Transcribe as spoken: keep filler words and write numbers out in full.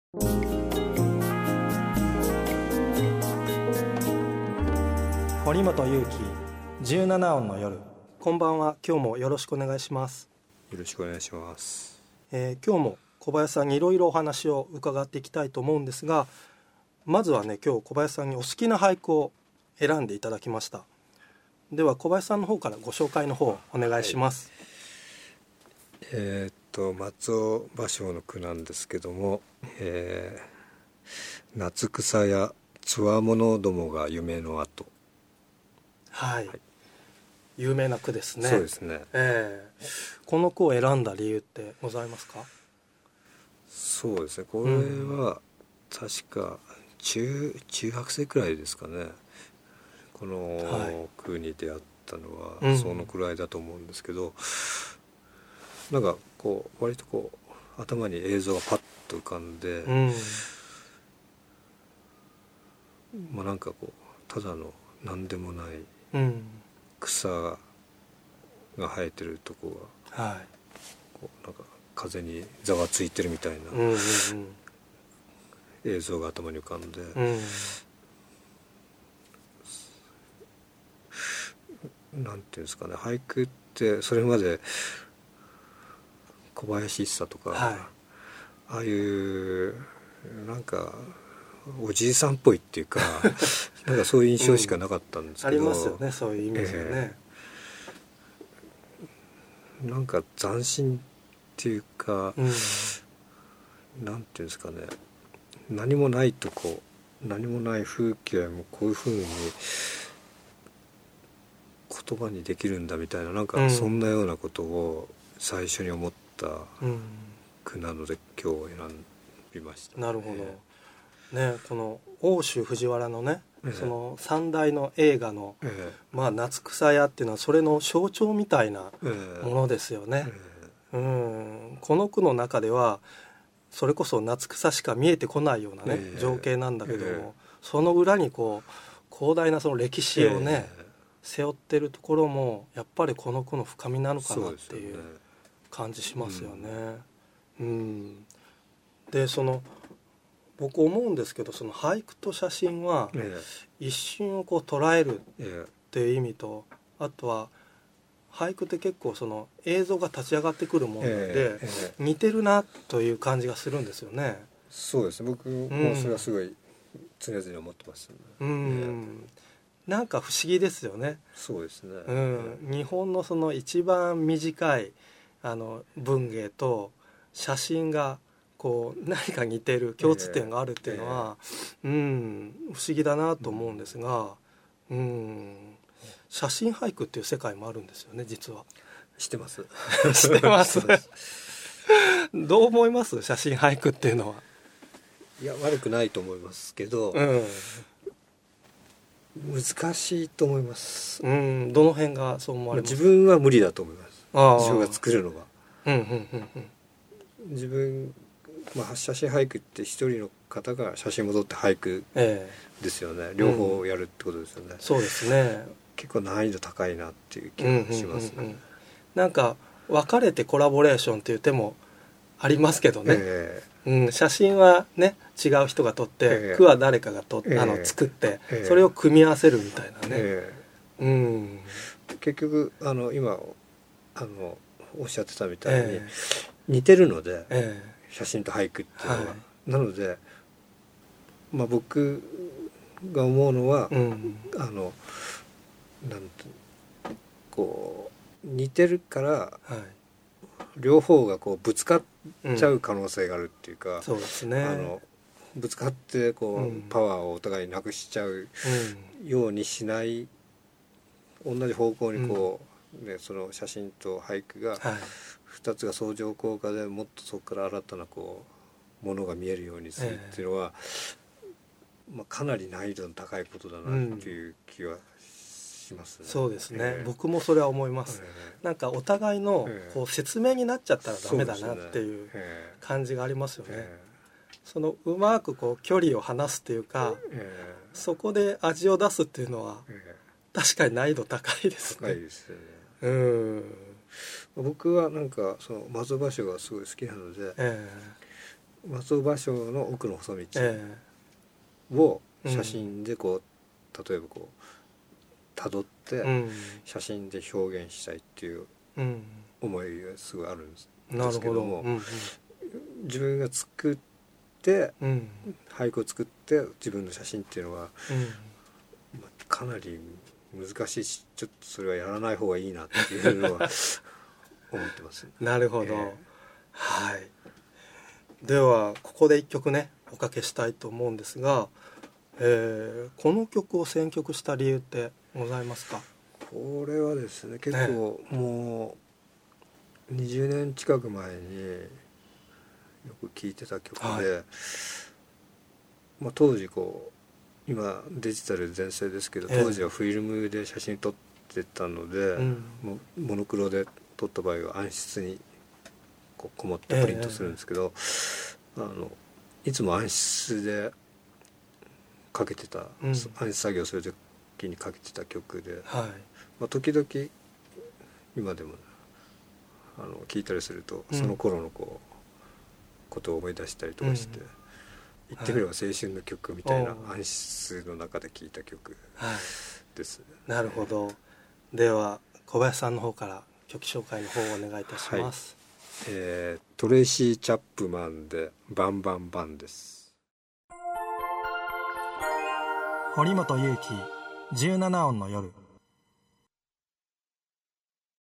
堀本裕樹じゅうなな音の夜。こんばんは。今日もよろしくお願いします。 よろしくお願いします、 えー、今日も小林さんにいろいろお話を伺っていきたいと思うんですが、まずはね、今日小林さんにお好きな俳句を選んでいただきました。では小林さんの方からご紹介の方お願いします。 はい、えー、っと松尾芭蕉の句なんですけども、えー、夏草やつわものどもが夢の後。 はい、 はい、 有名な句ですね。 そうですね、 えー、この句を選んだ理由ってございますか？ そうですね、これは確か 中, 中学生くらいですかね、この句に出会ったのはそのくらいだと思うんですけど、うん、なんかこう割とこう頭に映像がパッと浮かんで、うん、まあなんかこうただの何でもない草が生えてるとこが、はい、こうなんか風にざわついてるみたいな映像が頭に浮かんで、うん、なんていうんですかね、俳句ってそれまで小林一茶とか、はい、ああいうなんかおじいさんっぽいっていうかなんかそういう印象しかなかったんですけど、 うん、ありますよね、そういうイメージがね、 えー、なんか斬新っていうか、うん、なんていうんですかね、何もないとこ、何もない風景もこういう風に言葉にできるんだみたいな、なんかそんなようなことを最初に思った句なので今日選びました、ね、 なるほど、ね、この奥州藤原のね、ええ、その三大の映画の、ええ、まあ、夏草屋っていうのはそれの象徴みたいなものですよね、ええ、うん、この句の中ではそれこそ夏草しか見えてこないようなね、ええ、情景なんだけども、ええ、その裏にこう広大なその歴史をね、ええ、背負ってるところもやっぱりこの句の深みなのかなっていう感じしますよね。うん、うん、でその僕思うんですけど、その俳句と写真は一瞬をこう捉えるっていう意味と、あとは俳句って結構その映像が立ち上がってくるもので、えーえー、似てるなという感じがするんですよね。 そうですね、僕もそれはすごい常々思ってます、ね、 うん、なんか不思議ですよね。 そうですね、 うん、日本のその一番短いあの文芸と写真がこう何か似てる共通点があるっていうのは、えーえー、うん不思議だなと思うんですが、うん、写真俳句っていう世界もあるんですよね、実は。 知ってます知ってますどう思います、写真俳句っていうのは。 いや悪くないと思いますけど、うん、難しいと思います、 うん、どの辺がそう思われます？ 自分は無理だと思います。自分が作るのが、うんうんうんうん、自分、まあ、写真俳句って一人の方が写真も撮って俳句ですよね、えー、両方やるってことですよね、 うん、そうですね。 結構難易度高いなっていう気がしますね、うんうんうんうん、 なんか分かれてコラボレーションっていう手もありますけどね、えーうん、写真はね違う人が撮って、えー、句は誰かが撮っ、えー、あの作って、えー、それを組み合わせるみたいなね、えーうん、 結局あの今あのおっしゃってたみたいに、えー、似てるので、えー、写真と俳句っていうのは、はい、なので、まあ、僕が思うのは、うん、あのなんてこう似てるから、はい、両方がこうぶつかっちゃう可能性があるっていうか、うん、 そうですね、 あのぶつかってこう、うん、パワーをお互いなくしちゃうようにしない、同じ方向にこう、うんね、その写真と俳句がふたつが相乗効果でもっとそこから新たなこうものが見えるようにするっていうのは、えーまあ、かなり難易度の高いことだなっていう気はしますね、 うん、そうですね、えー、僕もそれは思います、えー、なんかお互いのこう説明になっちゃったらダメだなっていう感じがありますよね、えー、そのうまくこう距離を離すっていうか、えー、そこで味を出すっていうのは、えー、確かに難易度高いですね。 高いですよね、 うん、 僕はなんかその松尾芭蕉がすごい好きなので、えー松尾芭蕉の奥の細道を写真でこう、うん、例えばこう辿って写真で表現したいっていう思いがすごいあるんですけども、うんうん、自分が作って、うん、俳句を作って自分の写真っていうのは、うんまあ、かなり難しいし、ちょっとそれはやらない方がいいなっていうのは思ってます、ね、 なるほど、えー、はい。ではここで一曲ねおかけしたいと思うんですが、えー、この曲を選曲した理由ってございますか？ これはですね、結構もうにじゅうねん近く前によく聴いてた曲で、はい、まあ、当時こう今デジタル全盛ですけど、当時はフィルムで写真撮ってたので、うん、もモノクロで撮った場合は暗室にこうこもってプリントするんですけど、えー、あのいつも暗室でかけてた、うん、暗室作業する時にかけてた曲で、はい、まあ、時々今でもあの聞いたりすると、うん、その頃のこうことを思い出したりとかして、うん、言ってみれば青春の曲みたいな暗室の中で聴いた曲です、 はい、なるほど。では小林さんの方から曲紹介の方をお願いいたします。 はい、えー、トレイシー・チャップマンでバンバンバンです。 堀本裕樹じゅうななおんの夜。